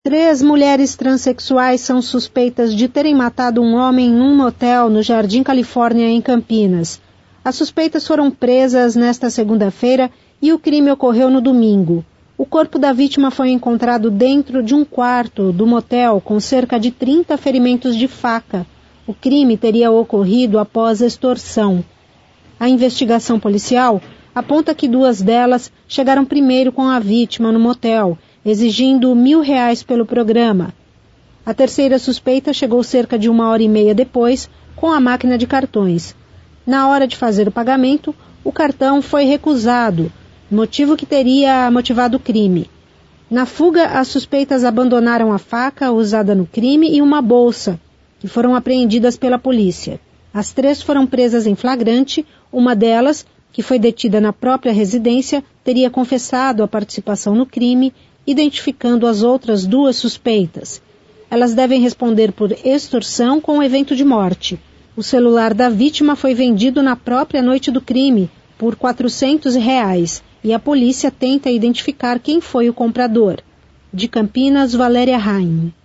3 mulheres transexuais são suspeitas de terem matado um homem em um motel no Jardim Califórnia, em Campinas. As suspeitas foram presas nesta segunda-feira e o crime ocorreu no domingo. O corpo da vítima foi encontrado dentro de um quarto do motel com cerca de 30 ferimentos de faca. O crime teria ocorrido após extorsão. A investigação policial aponta que 2 delas chegaram primeiro com a vítima no motel, exigindo R$1.000 pelo programa. A terceira suspeita chegou cerca de 1h30 depois com a máquina de cartões. Na hora de fazer o pagamento, o cartão foi recusado, motivo que teria motivado o crime. Na fuga, as suspeitas abandonaram a faca usada no crime e uma bolsa, que foram apreendidas pela polícia. As 3 foram presas em flagrante. Uma delas, que foi detida na própria residência, teria confessado a participação no crime, identificando as outras 2 suspeitas. Elas devem responder por extorsão com o evento de morte. O celular da vítima foi vendido na própria noite do crime por R$400 e a polícia tenta identificar quem foi o comprador. De Campinas, Valéria Raim.